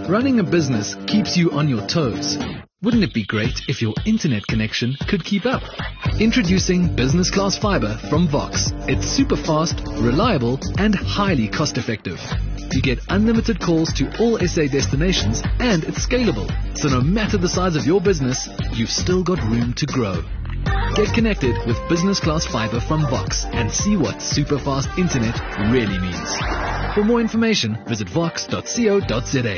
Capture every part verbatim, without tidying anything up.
Running a business keeps you on your toes. Wouldn't it be great if your internet connection could keep up? Introducing Business Class Fiber from Vox. It's super fast, reliable, and highly cost effective. You get unlimited calls to all S A destinations, and it's scalable. So no matter the size of your business, you've still got room to grow. Get connected with Business Class Fiber from Vox and see what super fast internet really means. For more information, visit vox dot co dot za.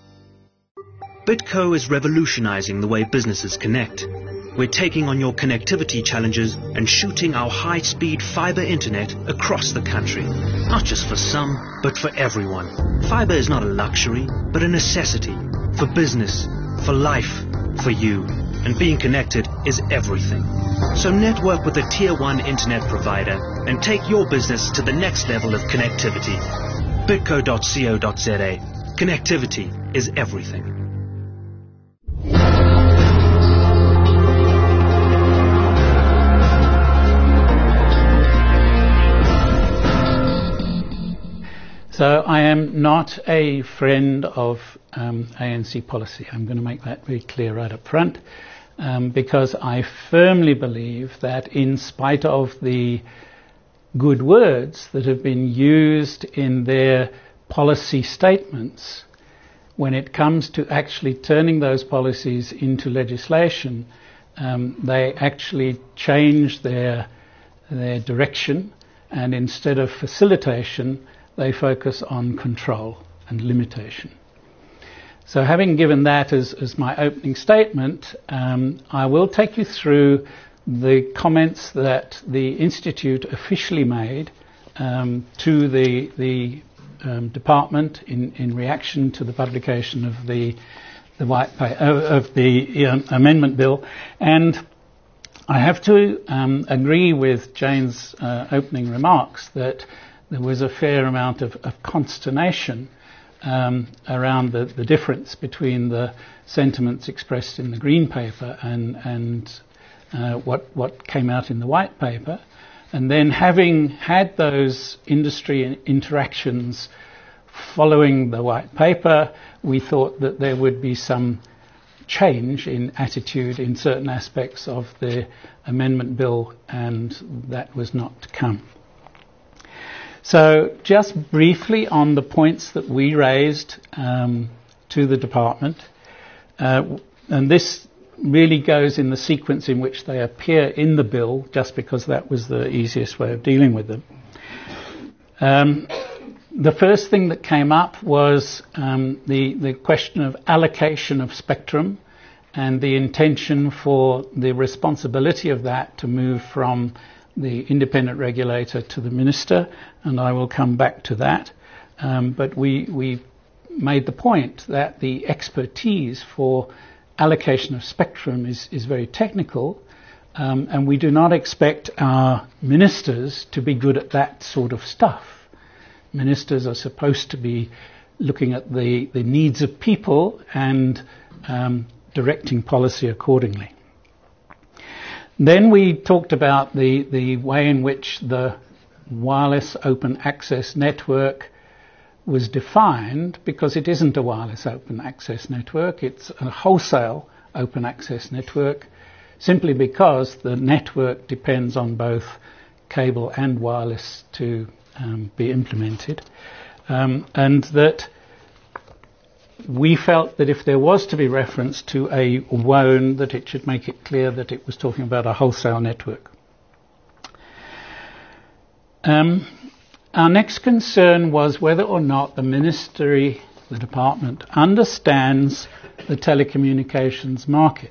Bitco is revolutionizing the way businesses connect. We're taking on your connectivity challenges and shooting our high-speed fiber internet across the country. Not just for some, but for everyone. Fiber is not a luxury, but a necessity. For business, for life, for you. And being connected is everything. So network with a tier one internet provider and take your business to the next level of connectivity. bitco dot co dot za. Connectivity is everything. So I am not a friend of um, A N C policy. I'm going to make that very clear right up front, um, because I firmly believe that in spite of the good words that have been used in their policy statements, when it comes to actually turning those policies into legislation, um, they actually change their their direction, and instead of facilitation, they focus on control and limitation. So having given that as, as my opening statement, um, I will take you through the comments that the Institute officially made um, to the, the um, department in, in reaction to the publication of the, the white pa- of the um, amendment bill. And I have to um, agree with Jane's uh, opening remarks that there was a fair amount of, of consternation um, around the, the difference between the sentiments expressed in the Green Paper and, and uh, what, what came out in the White Paper. And then having had those industry interactions following the White Paper, we thought that there would be some change in attitude in certain aspects of the amendment bill, and that was not to come. So just briefly on the points that we raised um, to the department, uh, and this really goes in the sequence in which they appear in the bill, just because that was the easiest way of dealing with them. Um, the first thing that came up was um, the, the question of allocation of spectrum and the intention for the responsibility of that to move from the independent regulator to the minister, and I will come back to that. Um, but we, we made the point that the expertise for allocation of spectrum is, is very technical, um, and we do not expect our ministers to be good at that sort of stuff. Ministers are supposed to be looking at the, the needs of people and um, directing policy accordingly. Then we talked about the, the way in which the wireless open access network was defined, because it isn't a wireless open access network, it's a wholesale open access network, simply because the network depends on both cable and wireless to um, be implemented. Um, and that we felt that if there was to be reference to a W O N, that it should make it clear that it was talking about a wholesale network. Um, our next concern was whether or not the ministry, the department, understands the telecommunications market.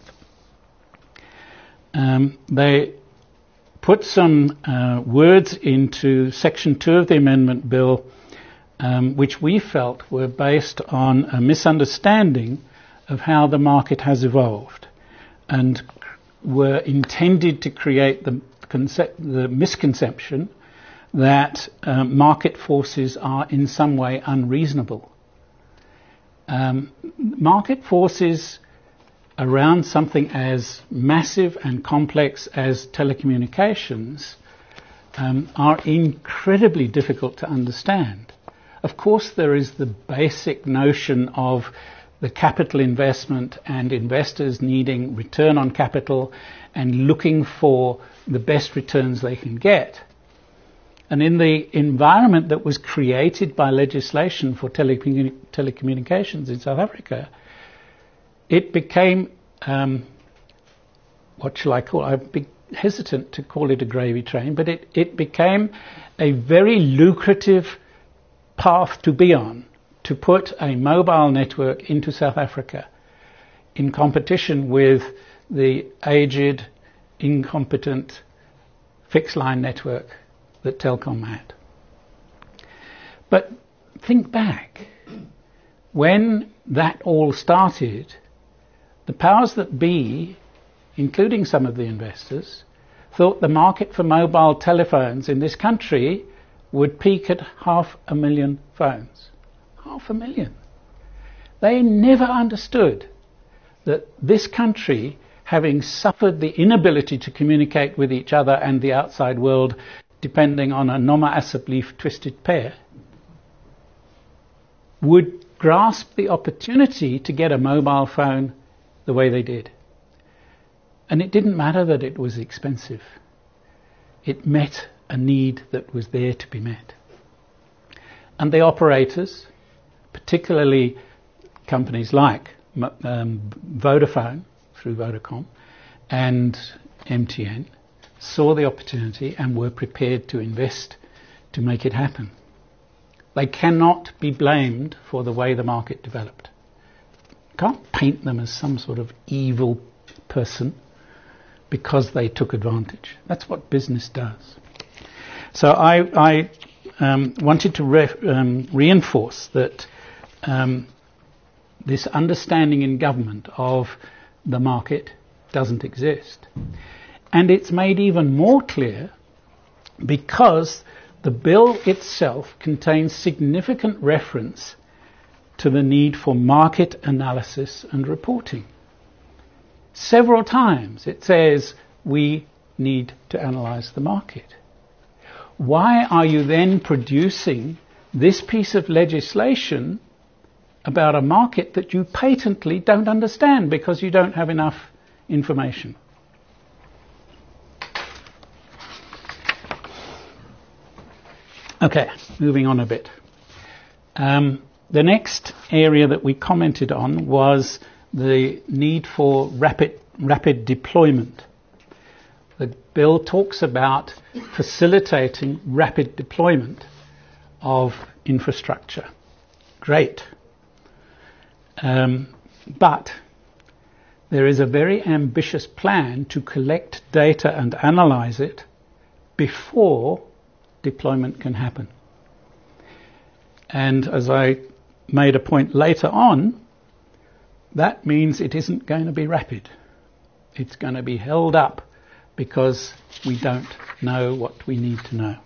Um, they put some uh, words into Section two of the Amendment Bill Um, which we felt were based on a misunderstanding of how the market has evolved, and were intended to create the, concept, the misconception that um, market forces are in some way unreasonable. Um, market forces around something as massive and complex as telecommunications um, are incredibly difficult to understand. Of course, there is the basic notion of the capital investment and investors needing return on capital and looking for the best returns they can get. And in the environment that was created by legislation for telecommuni- telecommunications in South Africa, it became, um, what shall I call it? I'd be hesitant to call it a gravy train, but it, it became a very lucrative path to be on, to put a mobile network into South Africa in competition with the aged, incompetent fixed line network that Telkom had. But think back. When that all started, the powers that be, including some of the investors, thought the market for mobile telephones in this country would peak at half a million phones. Half a million. They never understood that this country, having suffered the inability to communicate with each other and the outside world, depending on a Noma Asap leaf twisted pair, would grasp the opportunity to get a mobile phone the way they did. And it didn't matter that it was expensive. It met a need that was there to be met. And the operators, particularly companies like um, Vodafone through Vodacom and M T N, saw the opportunity and were prepared to invest to make it happen. They cannot be blamed for the way the market developed. You can't paint them as some sort of evil person because they took advantage. That's what business does. So I, I um, wanted to re- um, reinforce that um, this understanding in government of the market doesn't exist. And it's made even more clear because the bill itself contains significant reference to the need for market analysis and reporting. Several times it says we need to analyze the market. Why are you then producing this piece of legislation about a market that you patently don't understand because you don't have enough information? Okay, moving on a bit. Um, the next area that we commented on was the need for rapid rapid deployment. The bill talks about facilitating rapid deployment of infrastructure. Great. Um, but there is a very ambitious plan to collect data and analyze it before deployment can happen. And as I made a point later on, that means it isn't going to be rapid. It's going to be held up because we don't know what we need to know.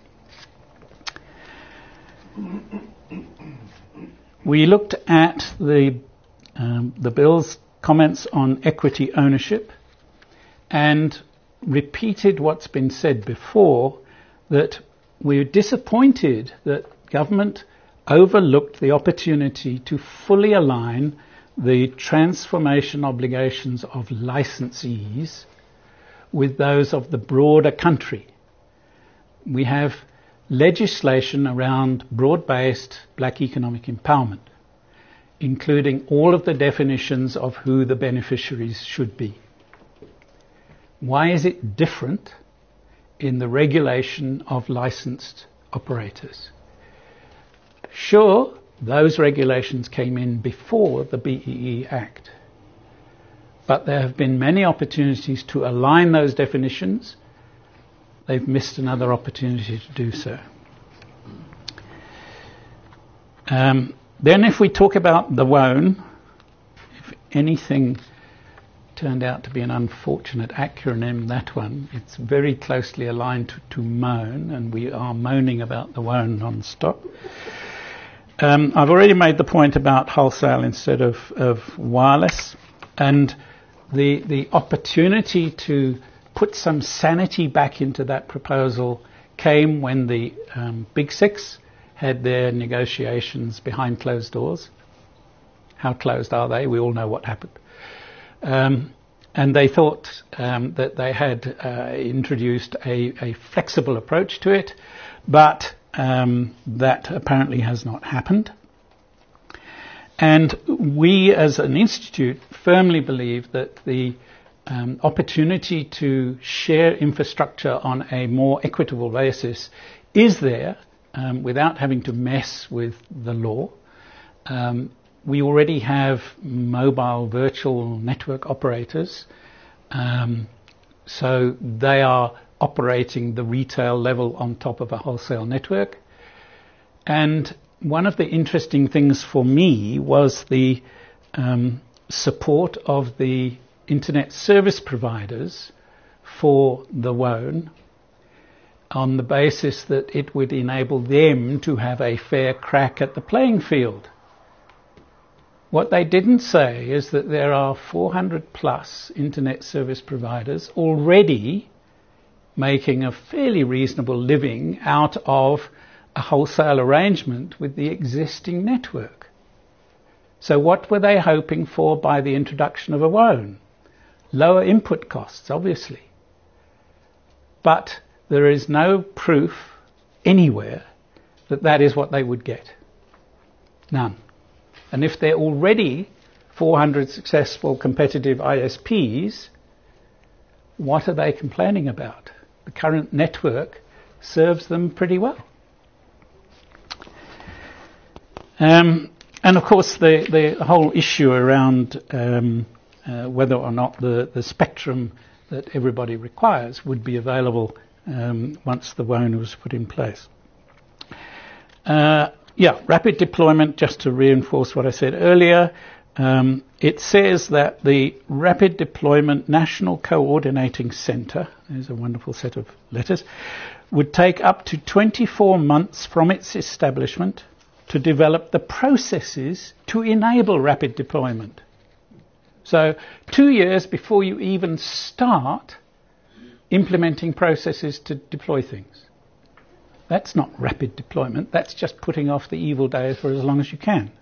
We looked at the um, the bill's comments on equity ownership and repeated what's been said before, that we're disappointed that government overlooked the opportunity to fully align the transformation obligations of licensees with those of the broader country. We have legislation around broad-based black economic empowerment, including all of the definitions of who the beneficiaries should be. Why is it different in the regulation of licensed operators? Sure, those regulations came in before the B E E Act, but there have been many opportunities to align those definitions. They've missed another opportunity to do so. Um, then if we talk about the W O A N, if anything turned out to be an unfortunate acronym, that one, it's very closely aligned to, to moan, and we are moaning about the W O A N non-stop. Um, I've already made the point about wholesale instead of, of wireless, and the the opportunity to put some sanity back into that proposal came when the um, Big Six had their negotiations behind closed doors. How closed are they? We all know what happened. Um, and they thought um, that they had uh, introduced a, a flexible approach to it, but um, that apparently has not happened. And we as an institute firmly believe that the um, opportunity to share infrastructure on a more equitable basis is there um, without having to mess with the law. Um, we already have mobile virtual network operators, um, so they are operating the retail level on top of a wholesale network. And one of the interesting things for me was the um, support of the internet service providers for the W O N on the basis that it would enable them to have a fair crack at the playing field. What they didn't say is that there are four hundred plus internet service providers already making a fairly reasonable living out of a wholesale arrangement with the existing network. So what were they hoping for by the introduction of a W O N? Lower input costs, obviously. But there is no proof anywhere that that is what they would get. None. And if they're already four hundred successful competitive I S Ps, what are they complaining about? The current network serves them pretty well. Um, and of course the, the whole issue around um, uh, whether or not the, the spectrum that everybody requires would be available um, once the W O N was put in place. Uh, yeah, rapid deployment, just to reinforce what I said earlier, um, it says that the Rapid Deployment National Coordinating Centre, there's a wonderful set of letters, would take up to twenty-four months from its establishment to develop the processes to enable rapid deployment. So two years before you even start implementing processes to deploy things. That's not rapid deployment, that's just putting off the evil day for as long as you can.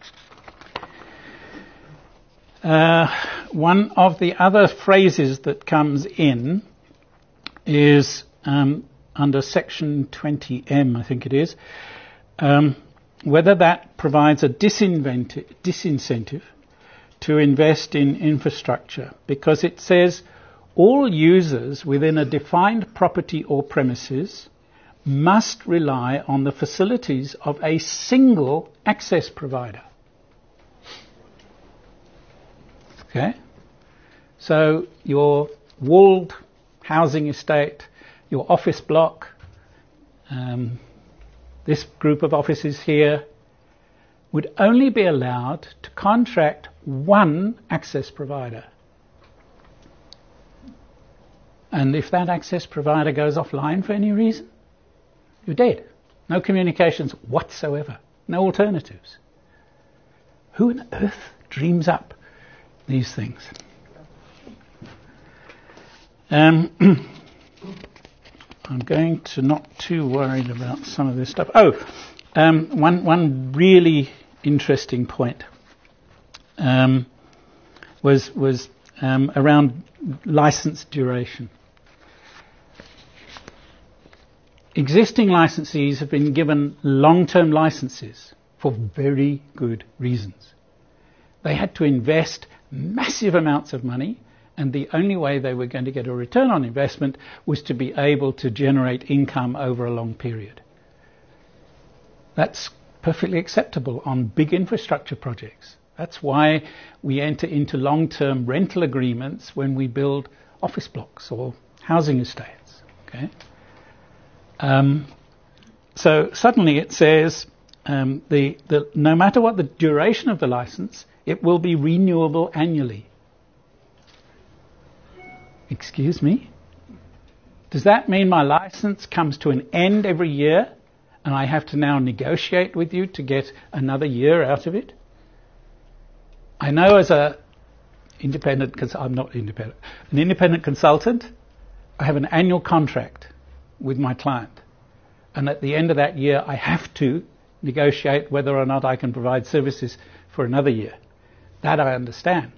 Uh, one of the other phrases that comes in is um, under section twenty M, I think it is, um, whether that provides a disincentive to invest in infrastructure, because it says all users within a defined property or premises must rely on the facilities of a single access provider. Okay? So your walled housing estate, your office block, um, this group of offices here would only be allowed to contract one access provider. And if that access provider goes offline for any reason, you're dead. No communications whatsoever. No alternatives. Who on earth dreams up these things? Um, I'm going to not too worried about some of this stuff. Oh, um, one one really interesting point um, was was um, around license duration. Existing licensees have been given long-term licenses for very good reasons. They had to invest massive amounts of money, and the only way they were going to get a return on investment was to be able to generate income over a long period. That's perfectly acceptable on big infrastructure projects. That's why we enter into long-term rental agreements when we build office blocks or housing estates. Okay? Um, so suddenly it says um, the, the, no matter what the duration of the license, it will be renewable annually. Excuse me? Does that mean my license comes to an end every year and I have to now negotiate with you to get another year out of it? I know as a independent, cons- I'm not independent, an independent consultant, I have an annual contract with my client. And at the end of that year, I have to negotiate whether or not I can provide services for another year. That I understand.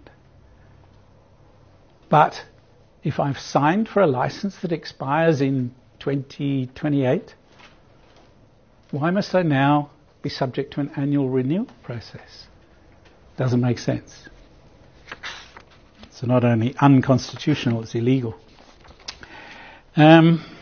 But if I've signed for a license that expires in twenty twenty-eight, why must I now be subject to an annual renewal process? Doesn't make sense. So not only unconstitutional, it's illegal. Um,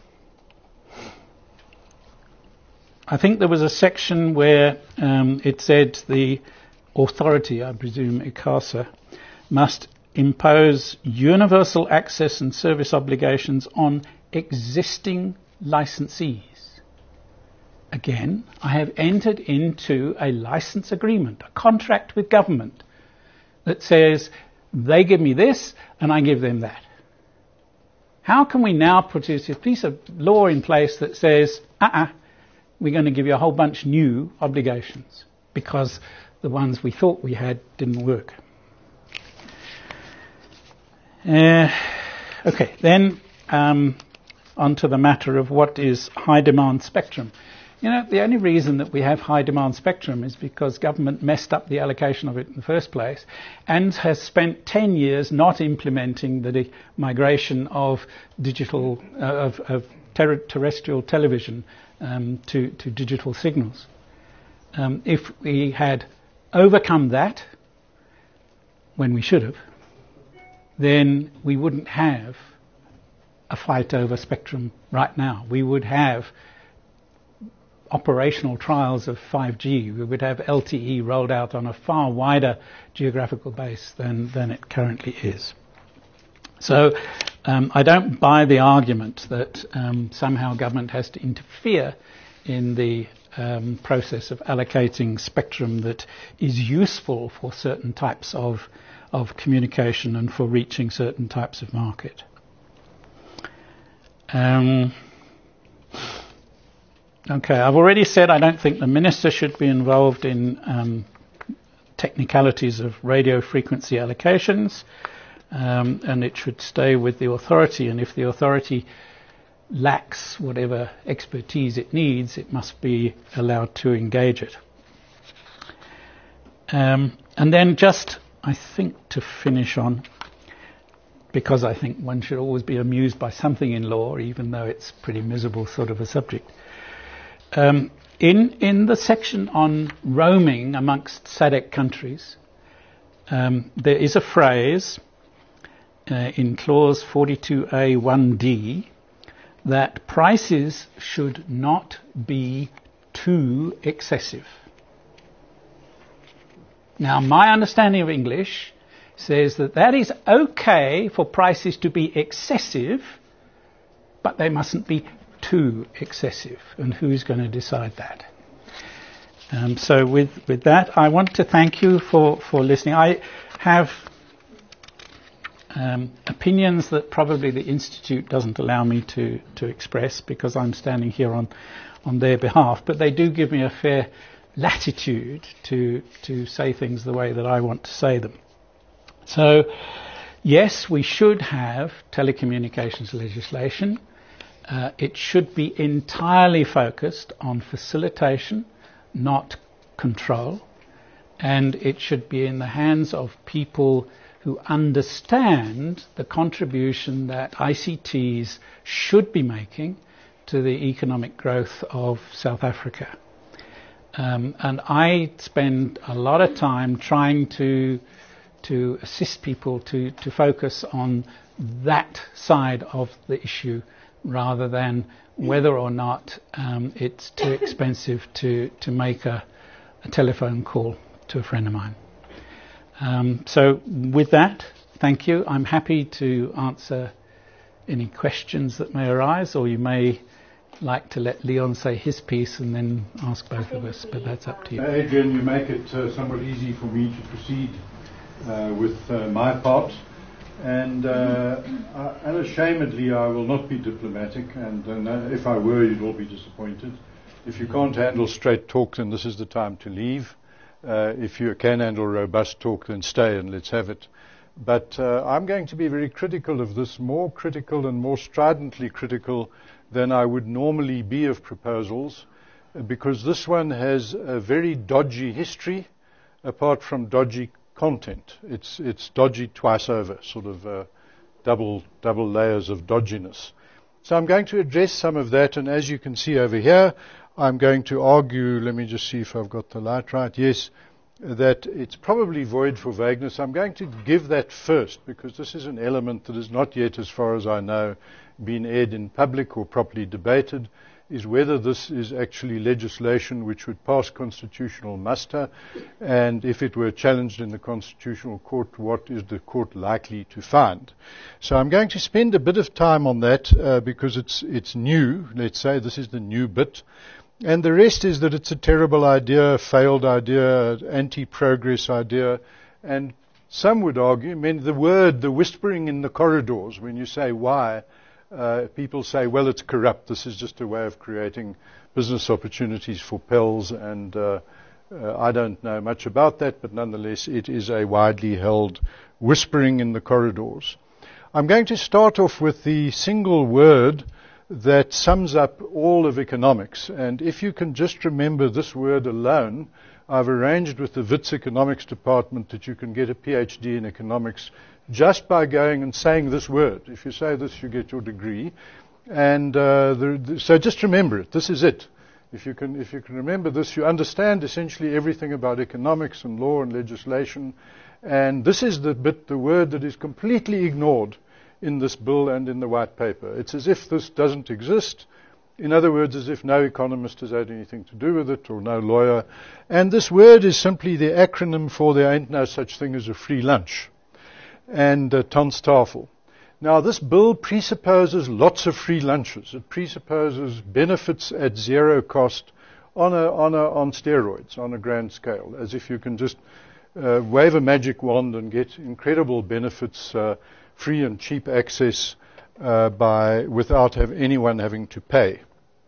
I think there was a section where um, it said the authority, I presume ICASA, must impose universal access and service obligations on existing licensees. Again, I have entered into a license agreement, a contract with government that says they give me this and I give them that. How can we now put a piece of law in place that says, uh-uh, we're going to give you a whole bunch new obligations because the ones we thought we had didn't work? Uh, okay, then um, on to the matter of what is high demand spectrum. You know, the only reason that we have high demand spectrum is because government messed up the allocation of it in the first place and has spent ten years not implementing the de- migration of digital, uh, of, of ter- terrestrial television um, to, to digital signals. Um, if we had overcome that when we should have, then we wouldn't have a fight over spectrum right now. We would have operational trials of five G. We would have L T E rolled out on a far wider geographical base than, than it currently is. So um, I don't buy the argument that um, somehow government has to interfere in the um, process of allocating spectrum that is useful for certain types of, of communication and for reaching certain types of market. Um, Okay, I've already said I don't think the minister should be involved in um, technicalities of radio frequency allocations, um, and it should stay with the authority, and if the authority lacks whatever expertise it needs, it must be allowed to engage it. Um, and then just, I think, to finish on, because I think one should always be amused by something in law, even though it's pretty miserable sort of a subject. Um, in in the section on roaming amongst S A D C countries, um, there is a phrase uh, in clause forty-two A one D that prices should not be too excessive. Now, my understanding of English says that that is okay for prices to be excessive, but they mustn't be too excessive, and who's going to decide that? Um, so with, with that, I want to thank you for, for listening. I have um, opinions that probably the Institute doesn't allow me to, to express because I'm standing here on, on their behalf, but they do give me a fair latitude to, to say things the way that I want to say them. So, yes, we should have telecommunications legislation. Uh, it should be entirely focused on facilitation, not control, and it should be in the hands of people who understand the contribution that I C Ts should be making to the economic growth of South Africa. Um, and I spend a lot of time trying to to assist people to, to focus on that side of the issue, rather than whether or not um, it's too expensive to, to make a, a telephone call to a friend of mine. Um, so with that, thank you. I'm happy to answer any questions that may arise, or you may like to let Leon say his piece and then ask both of us, but that's up to you. Uh, Adrian, you make it uh, somewhat easy for me to proceed uh, with uh, my part. And uh, uh, unashamedly, I will not be diplomatic, and uh, if I were, you'd all be disappointed. If you can't handle straight talk, then this is the time to leave. Uh, if you can handle robust talk, then stay and let's have it. But uh, I'm going to be very critical of this, more critical and more stridently critical than I would normally be of proposals, because this one has a very dodgy history, apart from dodgy content. It's it's dodgy twice over, sort of uh, double double layers of dodginess. So I'm going to address some of that, and as you can see over here, I'm going to argue, let me just see if I've got the light right, yes, that it's probably void for vagueness. I'm going to give that first, because this is an element that has not yet, as far as I know, been aired in public or properly debated, is whether this is actually legislation which would pass constitutional muster, and if it were challenged in the Constitutional Court, what is the court likely to find? So I'm going to spend a bit of time on that uh, because it's it's new. Let's say this is the new bit. And the rest is that it's a terrible idea, failed idea, anti-progress idea, and some would argue, I mean, the word, the whispering in the corridors, when you say why, Uh, people say, well, it's corrupt. This is just a way of creating business opportunities for Pels, and uh, uh, I don't know much about that, but nonetheless, it is a widely held whispering in the corridors. I'm going to start off with the single word that sums up all of economics, and if you can just remember this word alone, I've arranged with the Wits Economics Department that you can get a PhD in economics just by going and saying this word. If you say this, you get your degree. And uh, the, the, so just remember it. This is it. If you can, if you can remember this, you understand essentially everything about economics and law and legislation. And this is the bit, the word that is completely ignored in this bill and in the white paper. It's as if this doesn't exist. In other words, as if no economist has had anything to do with it, or no lawyer. And this word is simply the acronym for there ain't no such thing as a free lunch. And uh, Tanztafel. Now, this bill presupposes lots of free lunches. It presupposes benefits at zero cost on a, on a, on steroids, on a grand scale, as if you can just uh, wave a magic wand and get incredible benefits, uh, free and cheap access uh, by without have anyone having to pay.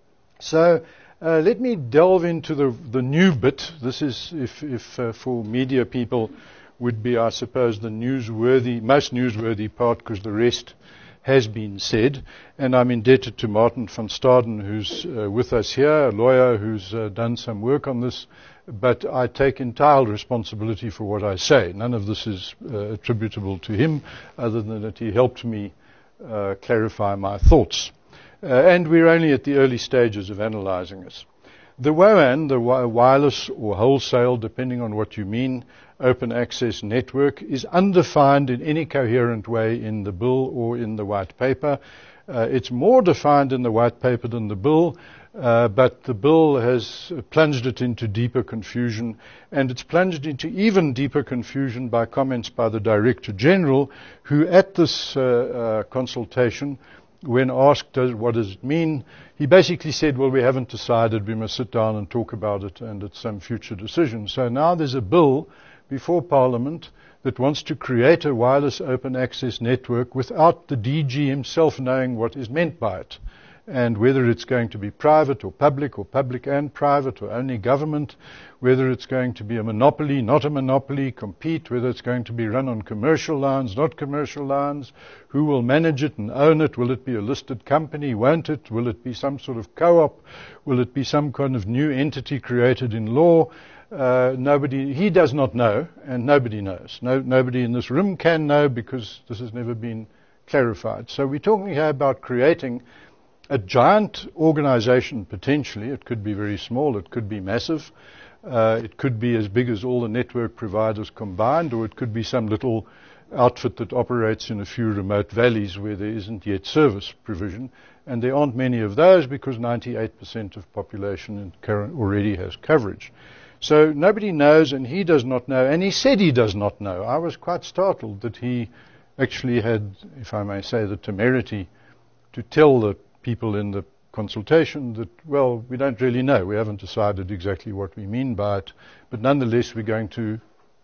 So uh, let me delve into the the new bit. This is if if uh, for media people would be, I suppose, the newsworthy, most newsworthy part, because the rest has been said. And I'm indebted to Martin van Staden, who's uh, with us here, a lawyer who's uh, done some work on this. But I take entire responsibility for what I say. None of this is uh, attributable to him, other than that he helped me uh, clarify my thoughts. Uh, and we're only at the early stages of analyzing this. The W A N, the wi- wireless or wholesale, depending on what you mean, open access network, is undefined in any coherent way in the bill or in the white paper. Uh, it's more defined in the white paper than the bill, uh, but the bill has plunged it into deeper confusion, and it's plunged into even deeper confusion by comments by the Director General, who at this uh, uh, consultation, when asked uh, what does it mean, he basically said, well, we haven't decided, we must sit down and talk about it, and it's some future decision. So now there's a bill before Parliament that wants to create a wireless open access network without the D G himself knowing what is meant by it, and whether it's going to be private or public, or public and private, or only government, whether it's going to be a monopoly, not a monopoly, compete, whether it's going to be run on commercial lines, not commercial lines, who will manage it and own it, will it be a listed company, won't it, will it be some sort of co-op, will it be some kind of new entity created in law. Uh, nobody, he does not know, and nobody knows. No, nobody in this room can know, because this has never been clarified. So we're talking here about creating a giant organization, potentially. It could be very small, it could be massive, uh, it could be as big as all the network providers combined, or it could be some little outfit that operates in a few remote valleys where there isn't yet service provision. And there aren't many of those, because ninety-eight percent of population in current already has coverage. So nobody knows, and he does not know, and he said he does not know. I was quite startled that he actually had, if I may say, the temerity to tell the people in the consultation that, well, we don't really know. We haven't decided exactly what we mean by it, but nonetheless we're going to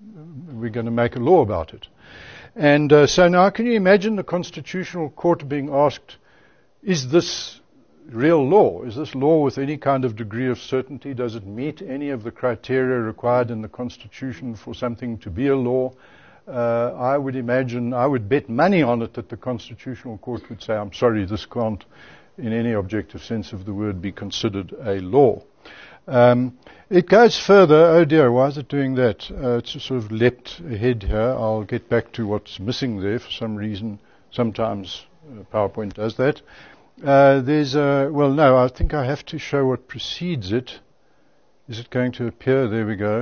we're going to make a law about it. And uh, so now can you imagine the Constitutional Court being asked, is this real law? Is this law with any kind of degree of certainty? Does it meet any of the criteria required in the Constitution for something to be a law? Uh, I would imagine, I would bet money on it that the Constitutional Court would say, I'm sorry, this can't, in any objective sense of the word, be considered a law. Um, it goes further. Oh dear, why is it doing that? Uh, it's sort of leapt ahead here. I'll get back to what's missing there for some reason. Sometimes uh, PowerPoint does that. Uh, there's a, well, no, I think I have to show what precedes it. Is it going to appear? There we go.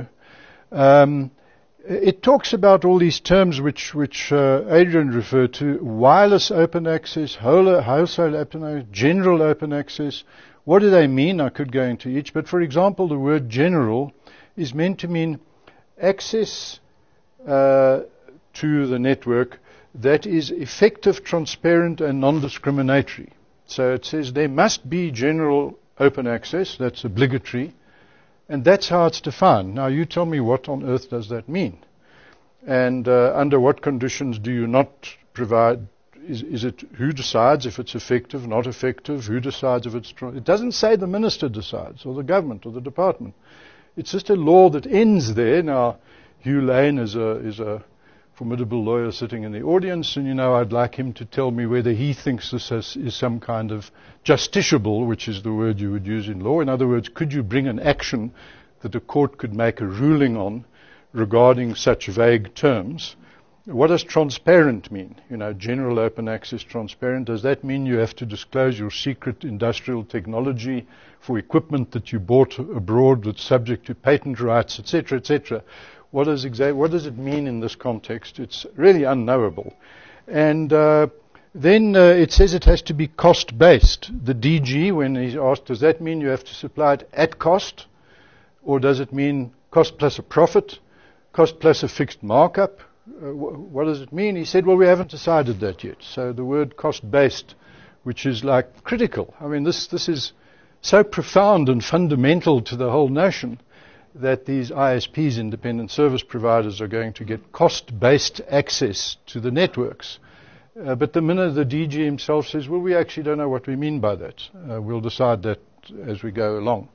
Um, it talks about all these terms which, which uh, Adrian referred to: wireless open access, whole, wholesale open access, general open access. What do they mean? I could go into each, but for example, the word general is meant to mean access uh, to the network that is effective, transparent, and non-discriminatory. So it says there must be general open access, that's obligatory, and that's how it's defined. Now you tell me, what on earth does that mean? And uh, under what conditions do you not provide? Is, is it who decides if it's effective, not effective? Who decides if it's... Tr- it doesn't say the minister decides, or the government, or the department. It's just a law that ends there. Now, Hugh Lane is a, is a formidable lawyer sitting in the audience, and you know, I'd like him to tell me whether he thinks this has, is some kind of justiciable, which is the word you would use in law. In other words, could you bring an action that a court could make a ruling on regarding such vague terms? What does transparent mean? You know, general open access, transparent. Does that mean you have to disclose your secret industrial technology for equipment that you bought abroad that's subject to patent rights, et cetera, et cetera? What, is exa- what does it mean in this context? It's really unknowable. And uh, then uh, it says it has to be cost-based. The D G, when he's asked, does that mean you have to supply it at cost? Or does it mean cost plus a profit? Cost plus a fixed markup? Uh, wh- what does it mean? He said, well, we haven't decided that yet. So the word cost-based, which is like critical. I mean, this, this is so profound and fundamental to the whole notion that these I S Ps, independent service providers, are going to get cost-based access to the networks. Uh, but the minute the D G himself says, well, we actually don't know what we mean by that. Uh, we'll decide that as we go along.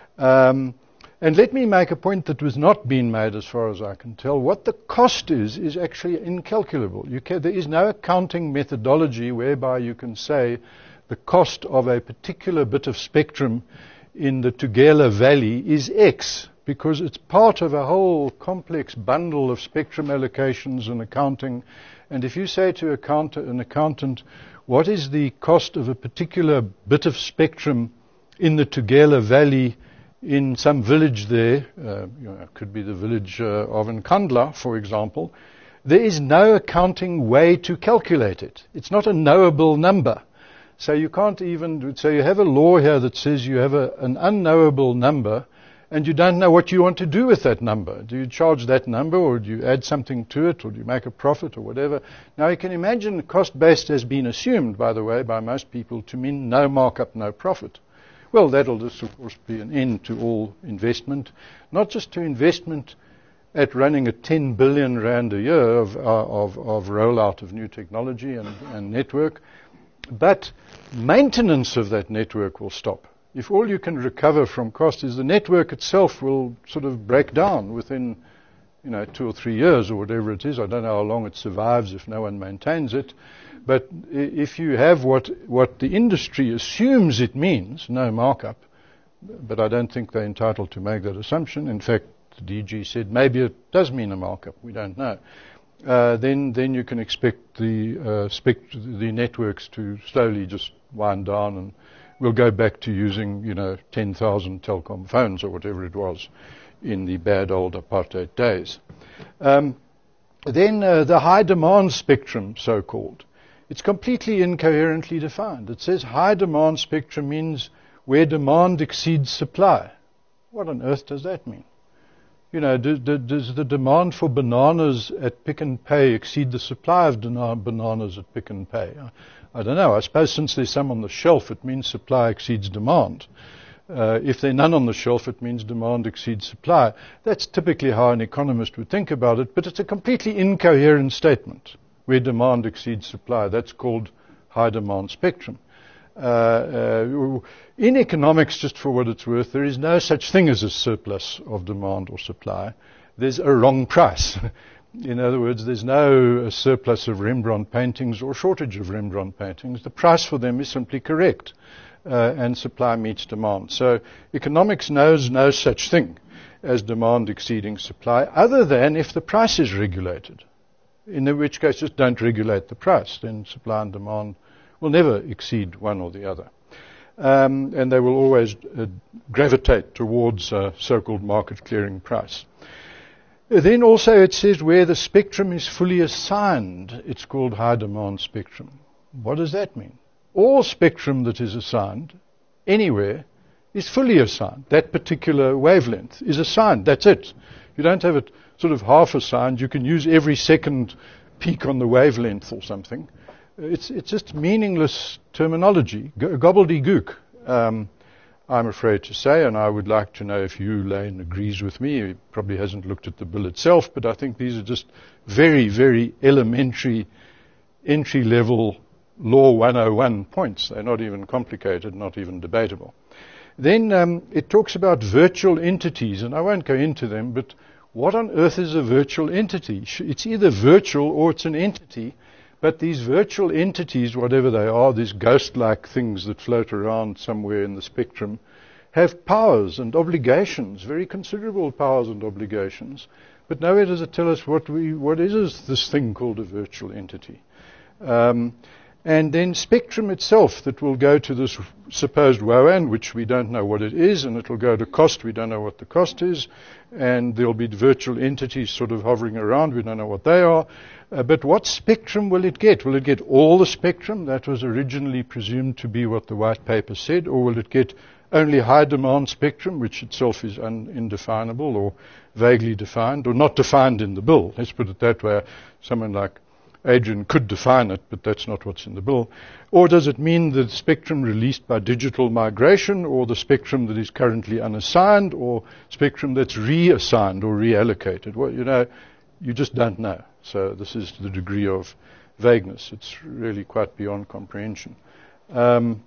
Um, And let me make a point that was not being made as far as I can tell. What the cost is, is actually incalculable. You can, there is no accounting methodology whereby you can say the cost of a particular bit of spectrum in the Tugela Valley is X, because it's part of a whole complex bundle of spectrum allocations and accounting. And if you say to account, an accountant, what is the cost of a particular bit of spectrum in the Tugela Valley in some village there, uh, you know, it could be the village uh, of Nkandla, for example, there is no accounting way to calculate it. It's not a knowable number. So you can't even, so you have a law here that says you have a, an unknowable number, and you don't know what you want to do with that number. Do you charge that number, or do you add something to it, or do you make a profit, or whatever? Now you can imagine cost-based has been assumed, by the way, by most people to mean no markup, no profit. Well, that'll just, of course, be an end to all investment, not just to investment at running a ten billion rand a year of, uh, of, of rollout of new technology and, and network, but maintenance of that network will stop. If all you can recover from cost is the network itself will sort of break down within, you know, two or three years or whatever it is. I don't know how long it survives if no one maintains it. But if you have what, what the industry assumes it means, no markup, but I don't think they're entitled to make that assumption. In fact, the D G said maybe it does mean a markup. We don't know. Uh, then, then you can expect the, uh, spect- the networks to slowly just wind down, and we'll go back to using, you know, ten thousand Telkom phones or whatever it was in the bad old apartheid days. Um, then uh, the high demand spectrum, so-called. It's completely incoherently defined. It says high demand spectrum means where demand exceeds supply. What on earth does that mean? You know, do, do, does the demand for bananas at Pick n Pay exceed the supply of bananas at Pick n Pay? I, I don't know. I suppose since there's some on the shelf, it means supply exceeds demand. Uh, if there are none on the shelf, it means demand exceeds supply. That's typically how an economist would think about it, but it's a completely incoherent statement. Where demand exceeds supply, that's called high demand spectrum. Uh, uh, in economics, just for what it's worth, there is no such thing as a surplus of demand or supply. There's a wrong price. In other words, there's no surplus of Rembrandt paintings or shortage of Rembrandt paintings. The price for them is simply correct. uh, and supply meets demand. So economics knows no such thing as demand exceeding supply, other than if the price is regulated, in which case just don't regulate the price. Then supply and demand will never exceed one or the other. Um, and they will always uh, gravitate towards uh, so-called market clearing price. Then also it says where the spectrum is fully assigned, it's called high demand spectrum. What does that mean? All spectrum that is assigned anywhere is fully assigned. That particular wavelength is assigned. That's it. You don't have it sort of half assigned. You can use every second peak on the wavelength or something. It's, it's just meaningless terminology, G- gobbledygook, um, I'm afraid to say, and I would like to know if Hugh Lane agrees with me. He probably hasn't looked at the bill itself, but I think these are just very, very elementary, entry-level Law one oh one points. They're not even complicated, not even debatable. Then um, it talks about virtual entities, and I won't go into them, but what on earth is a virtual entity? It's either virtual or it's an entity, but these virtual entities, whatever they are, these ghost-like things that float around somewhere in the spectrum, have powers and obligations, very considerable powers and obligations, but nowhere does it tell us what we, what is this thing called a virtual entity. Um, And then spectrum itself that will go to this supposed W O A N, which we don't know what it is, and it will go to cost, we don't know what the cost is, and there will be virtual entities sort of hovering around, we don't know what they are. Uh, but what spectrum will it get? Will it get all the spectrum? That was originally presumed to be what the white paper said, or will it get only high demand spectrum, which itself is un- indefinable or vaguely defined, or not defined in the bill? Let's put it that way. Someone like Adrian could define it, but that's not what's in the bill. Or does it mean the spectrum released by digital migration, or the spectrum that is currently unassigned, or spectrum that's reassigned or reallocated? Well, you know, you just don't know. So this is the degree of vagueness. It's really quite beyond comprehension. Um,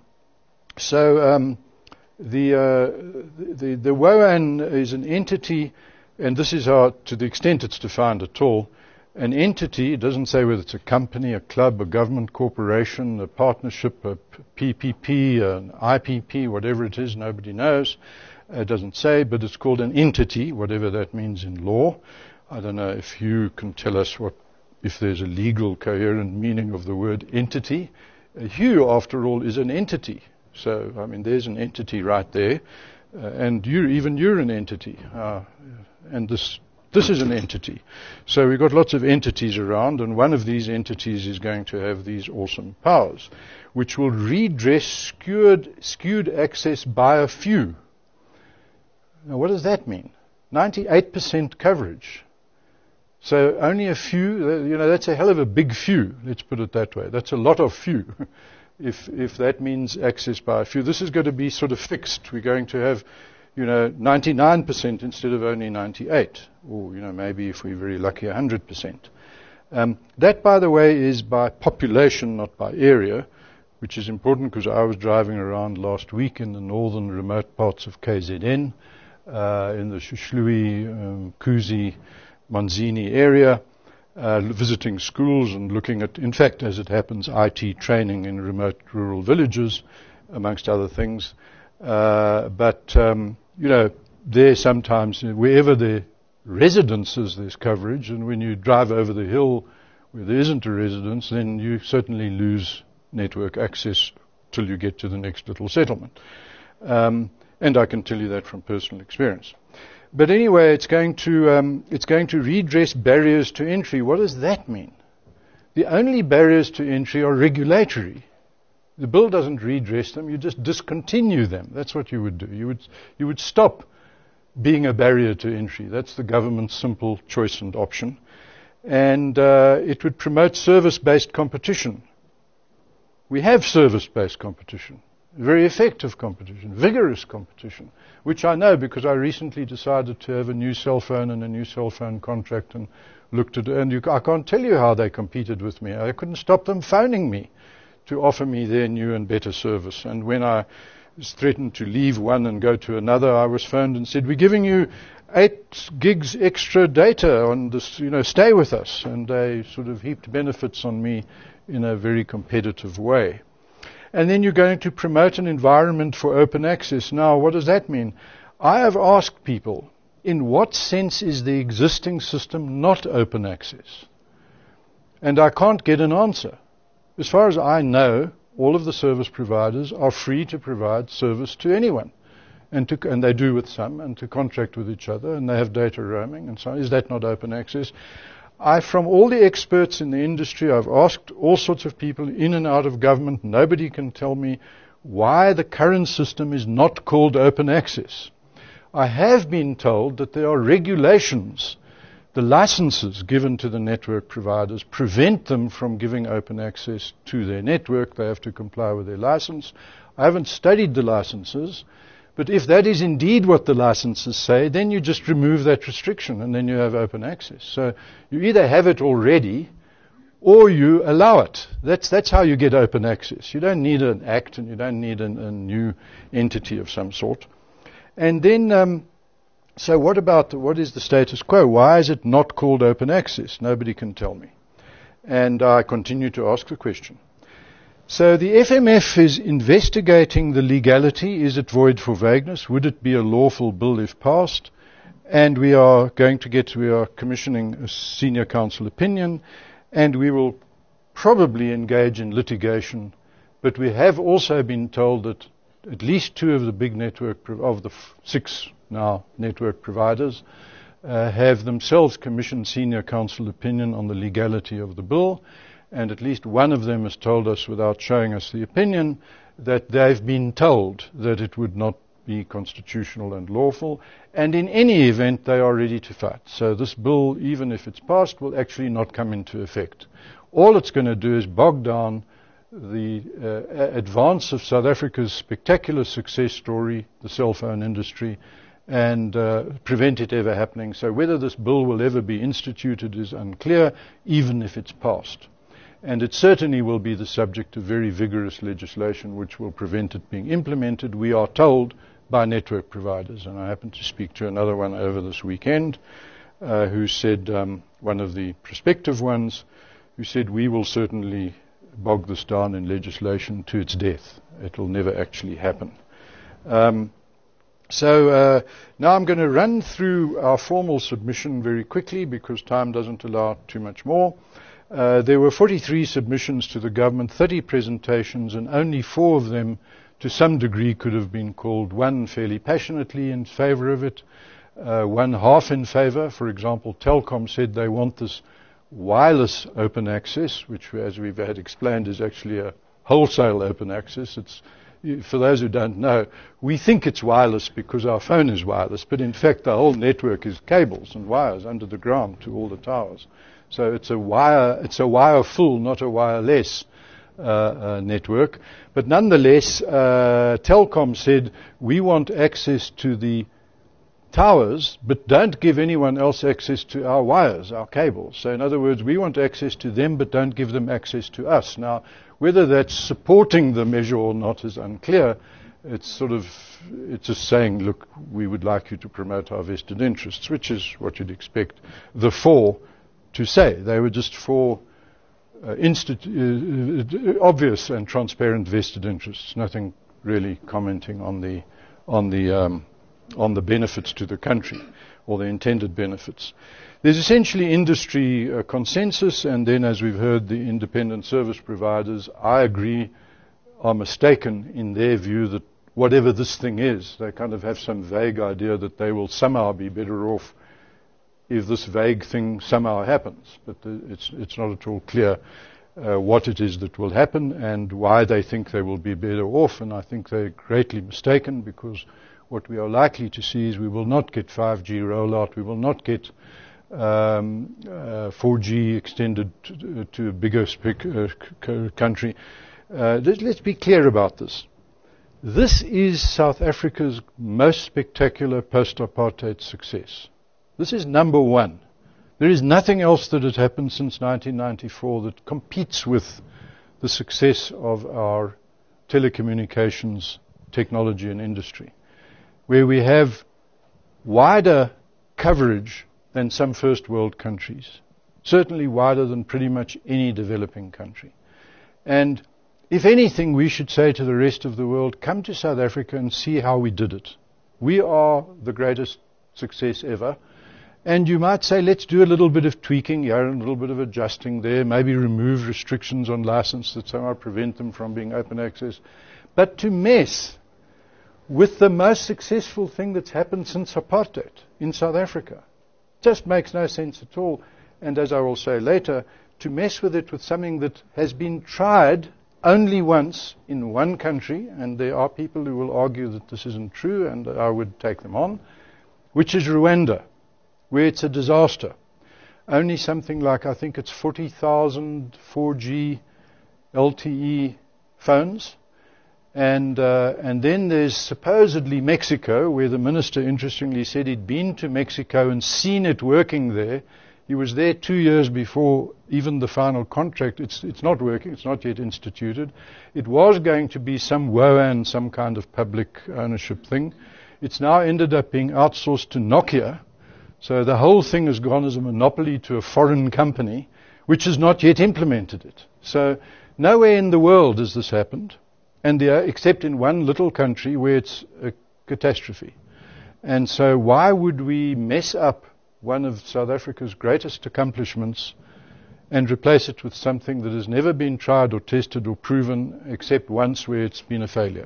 so um, the, uh, the, the W O A N is an entity, and this is how, to the extent it's defined at all, an entity. It doesn't say whether it's a company, a club, a government corporation, a partnership, a P P P, an I P P, whatever it is, nobody knows. It doesn't say, but it's called an entity, whatever that means in law. I don't know if you can tell us what, if there's a legal coherent meaning of the word entity. Uh, Hugh, after all, is an entity. So, I mean, there's an entity right there. Uh, and you, even you're an entity. Uh, and this This is an entity. So we've got lots of entities around, and one of these entities is going to have these awesome powers, which will redress skewed, skewed access by a few. Now, what does that mean? ninety-eight percent coverage. So only a few, you know, that's a hell of a big few, let's put it that way. That's a lot of few, if, if that means access by a few. This is going to be sort of fixed. We're going to have, you know, ninety-nine percent instead of only ninety-eight, or, you know, maybe if we're very lucky, one hundred percent. Um, that, by the way, is by population, not by area, which is important because I was driving around last week in the northern remote parts of K Z N, uh, in the Shushului, um, Kuzi, Manzini area, uh, visiting schools and looking at, in fact, as it happens, I T training in remote rural villages, amongst other things. Uh, but, um, you know, there sometimes, wherever there are residences, there's coverage, and when you drive over the hill where there isn't a residence, then you certainly lose network access till you get to the next little settlement. Um, and I can tell you that from personal experience. But anyway, it's going to, um, it's going to redress barriers to entry. What does that mean? The only barriers to entry are regulatory. The bill doesn't redress them, you just discontinue them. That's what you would do. You would, you would stop being a barrier to entry. That's the government's simple choice and option. And uh, it would promote service-based competition. We have service-based competition, very effective competition, vigorous competition, which I know because I recently decided to have a new cell phone and a new cell phone contract and looked at it. And you, I can't tell you how they competed with me. I couldn't stop them phoning me to offer me their new and better service. And when I was threatened to leave one and go to another, I was phoned and said, we're giving you eight gigs extra data on this, you know, stay with us. And they sort of heaped benefits on me in a very competitive way. and then you're going to promote an environment for open access. Now, what does that mean? I have asked people, in what sense is the existing system not open access? And I can't get an answer. As far as I know, all of the service providers are free to provide service to anyone. And, to, and they do with some, and to contract with each other, and they have data roaming and so on. Is that not open access? I, from all the experts in the industry, I've asked all sorts of people in and out of government. Nobody can tell me why the current system is not called open access. I have been told that there are regulations. The licenses given to the network providers prevent them from giving open access to their network. They have to comply with their license. I haven't studied the licenses, but if that is indeed what the licenses say, then you just remove that restriction and then you have open access. So you either have it already or you allow it. That's, that's how you get open access. You don't need an act and you don't need an, a new entity of some sort. And then, um, so what about, what is the status quo? Why is it not called open access? Nobody can tell me. And I continue to ask the question. So the F M F is investigating the legality. Is it void for vagueness? Would it be a lawful bill if passed? And we are going to get, we are commissioning a senior counsel opinion, and we will probably engage in litigation. But we have also been told that at least two of the big network, of the f- six now network providers, uh, have themselves commissioned senior counsel opinion on the legality of the bill. And at least one of them has told us, without showing us the opinion, that they've been told that it would not be constitutional and lawful. And in any event, they are ready to fight. So this bill, even if it's passed, will actually not come into effect. All it's going to do is bog down the uh, advance of South Africa's spectacular success story, the cell phone industry, and uh, prevent it ever happening. So whether this bill will ever be instituted is unclear, even if it's passed. And it certainly will be the subject of very vigorous legislation which will prevent it being implemented, we are told, by network providers. And I happened to speak to another one over this weekend uh, who said, um, one of the prospective ones, who said, we will certainly bog this down in legislation to its death. It will never actually happen. Um, so uh, now I'm going to run through our formal submission very quickly because time doesn't allow too much more. Uh, there were forty-three submissions to the government, thirty presentations, and only four of them, to some degree, could have been called, one fairly passionately in favor of it, uh, one half in favor. For example, Telkom said they want this wireless open access, which, as we've had explained, is actually a wholesale open access. It's, for those who don't know, we think it's wireless because our phone is wireless, but in fact the whole network is cables and wires under the ground to all the towers. So it's a wire, it's a wire full, not a wireless uh, uh, network. But nonetheless, uh, Telkom said, we want access to the towers, but don't give anyone else access to our wires, our cables. So in other words, we want access to them, but don't give them access to us. Now, whether that's supporting the measure or not is unclear. It's sort of, it's just saying, look, we would like you to promote our vested interests, which is what you'd expect the four to say. They were just four uh, institu- uh, obvious and transparent vested interests, nothing really commenting on the on the um, on the benefits to the country or the intended benefits. There's essentially industry uh, consensus, and then, as we've heard, the independent service providers, I agree, are mistaken in their view that whatever this thing is, they kind of have some vague idea that they will somehow be better off if this vague thing somehow happens. But uh, it's, it's not at all clear uh, what it is that will happen and why they think they will be better off. And I think they're greatly mistaken, because what we are likely to see is we will not get five G rollout, we will not get um, uh, four G extended to, to a bigger spe- uh, c- country. Uh, let's, let's be clear about this. This is South Africa's most spectacular post-apartheid success. This is number one. There is nothing else that has happened since nineteen ninety-four that competes with the success of our telecommunications technology and industry, where we have wider coverage than some first world countries, certainly wider than pretty much any developing country. And if anything, we should say to the rest of the world, come to South Africa and see how we did it. We are the greatest success ever. And you might say, let's do a little bit of tweaking here and a little bit of adjusting there, maybe remove restrictions on license that somehow prevent them from being open access. But to mess with the most successful thing that's happened since apartheid in South Africa just makes no sense at all. And as I will say later, to mess with it with something that has been tried only once in one country, and there are people who will argue that this isn't true, and I would take them on, which is Rwanda, where it's a disaster. Only something like, I think it's forty thousand four G L T E phones. And, uh, and then there's supposedly Mexico, where the minister interestingly said he'd been to Mexico and seen it working there. He was there two years before even the final contract. It's, it's not working. It's not yet instituted. It was going to be some W O A N, some kind of public ownership thing. It's now ended up being outsourced to Nokia. So the whole thing has gone as a monopoly to a foreign company, which has not yet implemented it. So nowhere in the world has this happened, and the, except in one little country where it's a catastrophe. And so why would we mess up one of South Africa's greatest accomplishments and replace it with something that has never been tried or tested or proven except once where it's been a failure?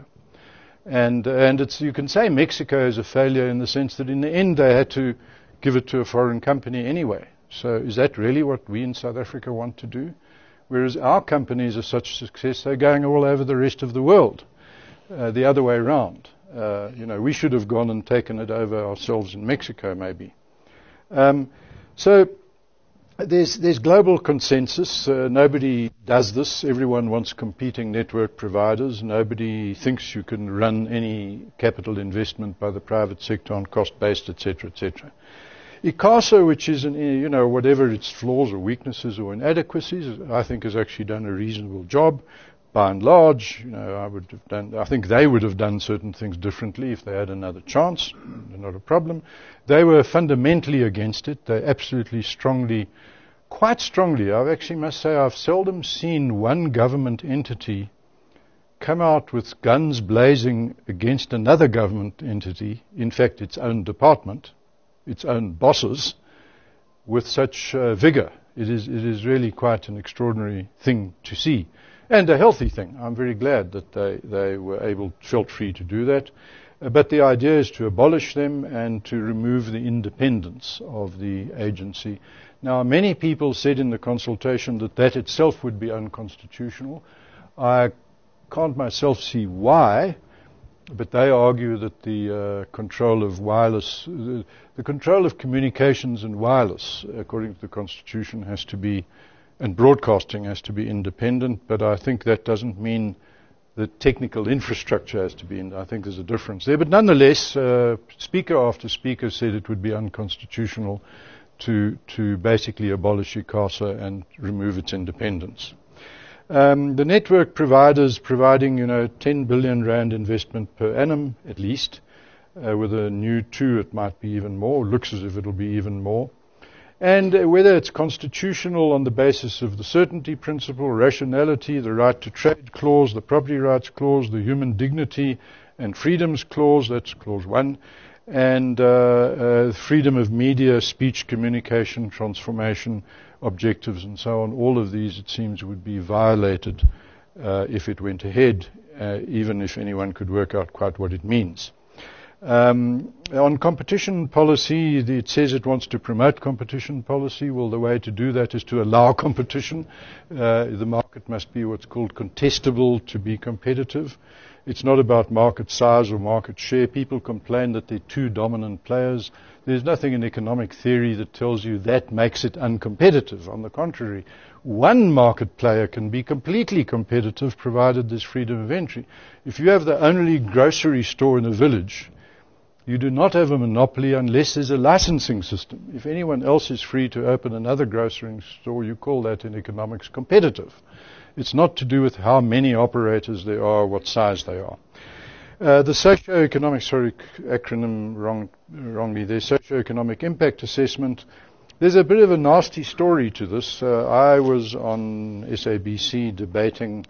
And, and it's, you can say Mexico is a failure in the sense that in the end they had to give it to a foreign company anyway. So is that really what we in South Africa want to do? Whereas our companies are such success, they're going all over the rest of the world, uh, the other way around. Uh, you know, we should have gone and taken it over ourselves in Mexico maybe. Um, so there's, there's global consensus. Uh, nobody does this. Everyone wants competing network providers. Nobody thinks you can run any capital investment by the private sector on cost-based, et cetera, et cetera. ICASA, which is, an, you know, whatever its flaws or weaknesses or inadequacies, I think has actually done a reasonable job. By and large, you know, I would have done, I think they would have done certain things differently if they had another chance. Not a problem. They were fundamentally against it. They absolutely strongly, quite strongly, I actually must say I've seldom seen one government entity come out with guns blazing against another government entity, in fact its own department, its own bosses, with such uh, vigor. It is, it is really quite an extraordinary thing to see. And a healthy thing. I'm very glad that they, they were able, felt free to do that. Uh, but the idea is to abolish them and to remove the independence of the agency. Now, many people said in the consultation that that itself would be unconstitutional. I can't myself see why, but they argue that the uh, control of wireless, the, the control of communications and wireless, according to the Constitution, has to be, and broadcasting has to be independent, but I think that doesn't mean the technical infrastructure has to be in. I think there's a difference there. But nonetheless, uh, speaker after speaker said it would be unconstitutional to, to basically abolish ICASA and remove its independence. Um, the network providers providing, you know, ten billion rand investment per annum at least. Uh, with a new two, it might be even more. Looks as if it'll be even more. And uh, whether it's constitutional on the basis of the certainty principle, rationality, the right to trade clause, the property rights clause, the human dignity and freedoms clause, that's clause one, and uh, uh, freedom of media, speech, communication, transformation, objectives and so on, all of these, it seems, would be violated uh, if it went ahead, uh, even if anyone could work out quite what it means. Um, on competition policy, it says it wants to promote competition policy. Well, the way to do that is to allow competition. Uh, the market must be what's called contestable to be competitive. It's not about market size or market share. People complain that there are two dominant players. There's nothing in economic theory that tells you that makes it uncompetitive. On the contrary, one market player can be completely competitive provided there's freedom of entry. If you have the only grocery store in a village, you do not have a monopoly unless there's a licensing system. If anyone else is free to open another grocery store, you call that in economics competitive. It's not to do with how many operators there are, what size they are. Uh, the socio-economic, sorry, acronym wrong, wrongly there, socio-economic impact assessment. There's a bit of a nasty story to this. Uh, I was on S A B C debating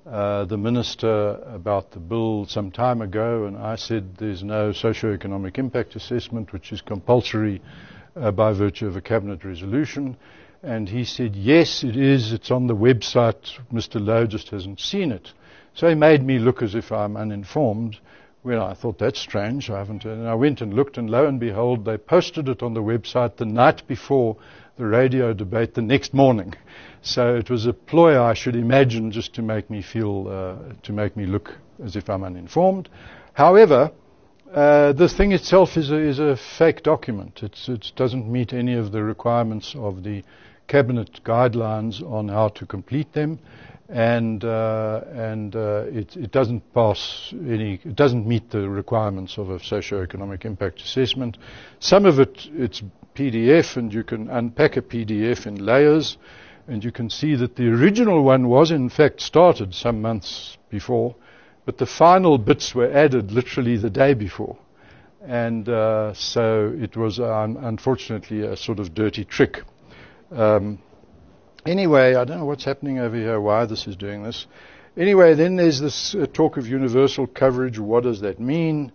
uh, the minister about the bill some time ago, and I said there's no socio-economic impact assessment, which is compulsory uh, by virtue of a cabinet resolution. And he said, yes, it is. It's on the website. Mister Lowe just hasn't seen it. So he made me look as if I'm uninformed. Well, I thought that's strange. I haven't. And I went and looked, and lo and behold, they posted it on the website the night before the radio debate the next morning. So it was a ploy, I should imagine, just to make me feel, uh, to make me look as if I'm uninformed. However, uh, the thing itself is a, is a fake document. It's, it doesn't meet any of the requirements of the cabinet guidelines on how to complete them, and uh, and uh, it, it doesn't pass any. It doesn't meet the requirements of a socio-economic impact assessment. Some of it it's P D F, and you can unpack a P D F in layers, and you can see that the original one was in fact started some months before, but the final bits were added literally the day before, and uh, so it was um, unfortunately a sort of dirty trick. Um, anyway, I don't know what's happening over here, why this is doing this. Anyway, then there's this uh, talk of universal coverage. What does that mean?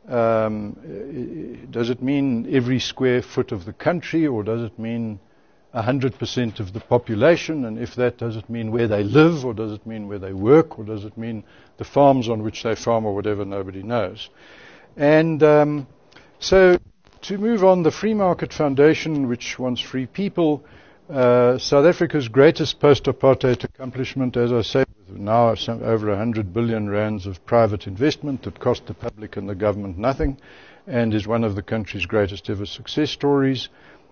Um, does it mean every square foot of the country, or does it mean one hundred percent of the population? And if that, does it mean where they live, or does it mean where they work, or does it mean the farms on which they farm, or whatever? Nobody knows. And um, so to move on, the Free Market Foundation, which wants free people, Uh, South Africa's greatest post-apartheid accomplishment, as I say, with now some over one hundred billion rands of private investment that cost the public and the government nothing, and is one of the country's greatest ever success stories.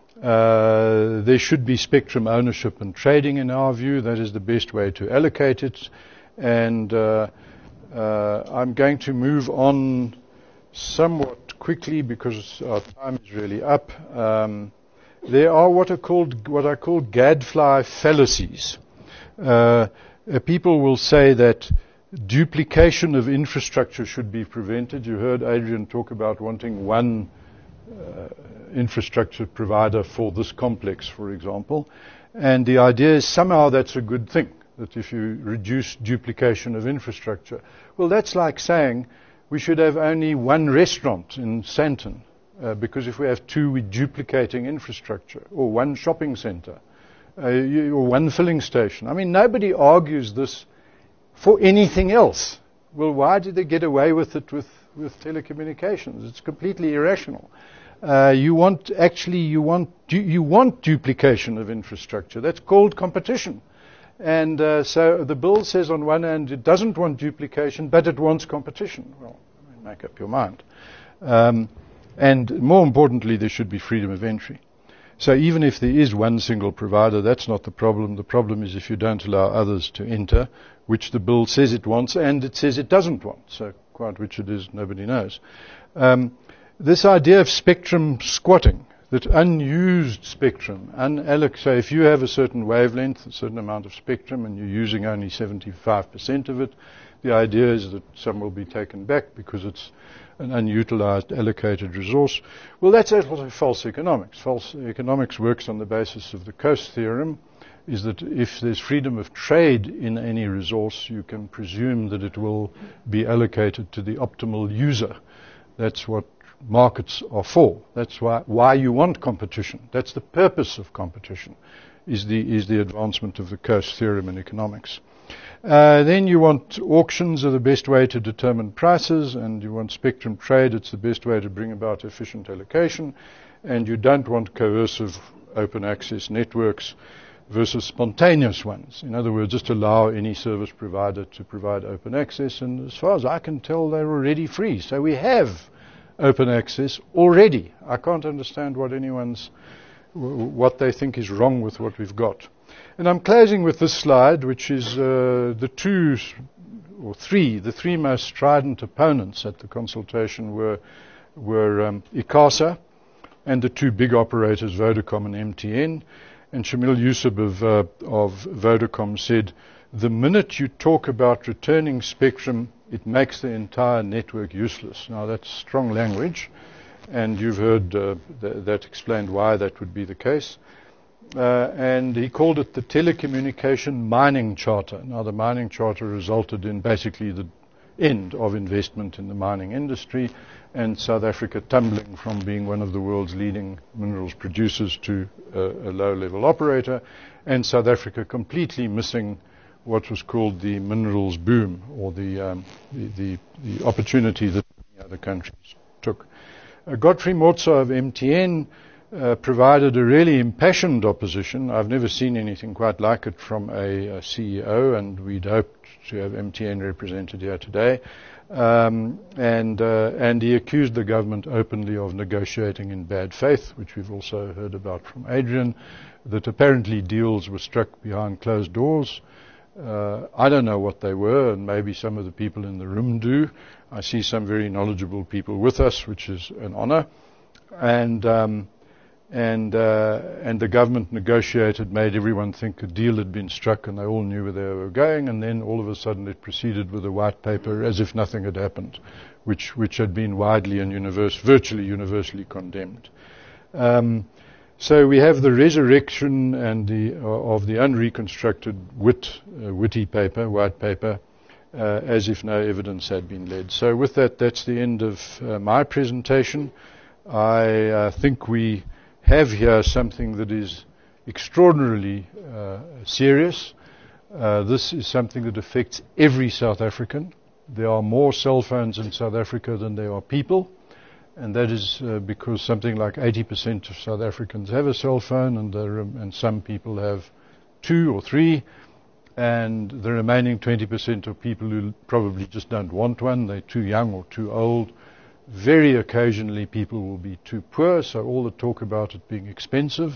Uh, there should be spectrum ownership and trading, in our view. That is the best way to allocate it. And uh, uh, I'm going to move on somewhat quickly because our time is really up. Um, There are what are called what are called gadfly fallacies. Uh, uh, people will say that duplication of infrastructure should be prevented. You heard Adrian talk about wanting one uh, infrastructure provider for this complex, for example. And the idea is somehow that's a good thing, that if you reduce duplication of infrastructure. Well, that's like saying we should have only one restaurant in Sandton. Uh, because if we have two, we're duplicating infrastructure, or one shopping center, uh, you, or one filling station. I mean, nobody argues this for anything else. Well, why did they get away with it with, with telecommunications? It's completely irrational. Uh, you want, actually, you want, du- you want duplication of infrastructure. That's called competition. And uh, so the bill says on one hand it doesn't want duplication, but it wants competition. Well, make up your mind. Um, And more importantly, there should be freedom of entry. So even if there is one single provider, that's not the problem. The problem is if you don't allow others to enter, which the bill says it wants, and it says it doesn't want. So quite which it is, nobody knows. Um, this idea of spectrum squatting, that unused spectrum, unalloc- so if you have a certain wavelength, a certain amount of spectrum, and you're using only seventy-five percent of it, the idea is that some will be taken back because it's an unutilized allocated resource. Well, that's also false economics. False economics works on the basis of the Coase theorem, is that if there's freedom of trade in any resource, you can presume that it will be allocated to the optimal user. That's what markets are for. That's why, why you want competition. That's the purpose of competition, is the, is the advancement of the Coase theorem in economics. Uh, then you want auctions are the best way to determine prices, and you want spectrum trade. It's the best way to bring about efficient allocation, and you don't want coercive open access networks versus spontaneous ones. In other words, just allow any service provider to provide open access, and as far as I can tell, they're already free. So we have open access already. I can't understand what anyone's, what they think is wrong with what we've got. And I'm closing with this slide, which is uh, the two, or three, the three most strident opponents at the consultation were, were um, ICASA and the two big operators, Vodacom and M T N. And Shamil Yusuf of, uh, of Vodacom said, the minute you talk about returning spectrum, it makes the entire network useless. Now, that's strong language, and you've heard uh, th- that explained why that would be the case. uh, and he called it the Telecommunication Mining Charter. Now, the Mining Charter resulted in basically the end of investment in the mining industry, and South Africa tumbling from being one of the world's leading minerals producers to uh, a low-level operator, and South Africa completely missing what was called the minerals boom, or the, um, the, the, the opportunity that the other countries took. Uh, Godfrey Motsa of M T N uh, provided a really impassioned opposition. I've never seen anything quite like it from a, a C E O, and we'd hoped to have M T N represented here today. Um, and, uh, and he accused the government openly of negotiating in bad faith, which we've also heard about from Adrian, that apparently deals were struck behind closed doors. Uh, I don't know what they were, and maybe some of the people in the room do. I see some very knowledgeable people with us, which is an honor. And, um, and, uh, and the government negotiated, made everyone think a deal had been struck, and they all knew where they were going, and then all of a sudden it proceeded with a white paper as if nothing had happened, which, which had been widely and universe, virtually universally condemned. Um, So we have the resurrection and the, uh, of the unreconstructed wit, uh, witty paper, white paper, uh, as if no evidence had been led. So with that, that's the end of uh, my presentation. I uh, think we have here something that is extraordinarily uh, serious. Uh, this is something that affects every South African. There are more cell phones in South Africa than there are people. And that is uh, because something like eighty percent of South Africans have a cell phone, and, the rem- and some people have two or three, and the remaining twenty percent are people who probably just don't want one. They're too young or too old. Very occasionally people will be too poor, so all the talk about it being expensive.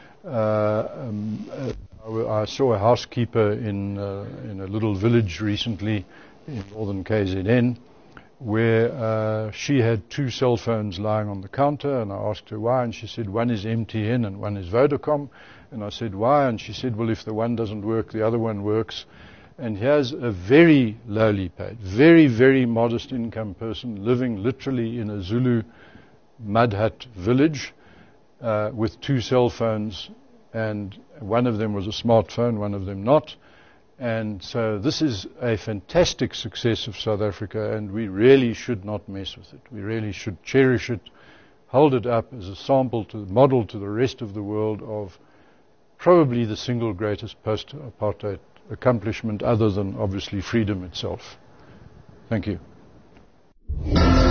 Uh, um, uh, I saw a housekeeper in, uh, in a little village recently in northern K Z N, where uh, she had two cell phones lying on the counter, and I asked her why, and she said one is M T N and one is Vodacom. And I said why, and she said, well, if the one doesn't work, the other one works. And here's a very lowly paid, very, very modest income person living literally in a Zulu mud hut village uh, with two cell phones, and one of them was a smartphone, one of them not. And so this is a fantastic success of South Africa, and we really should not mess with it. We really should cherish it, hold it up as a sample, to model to the rest of the world of probably the single greatest post-apartheid accomplishment, other than obviously freedom itself. Thank you.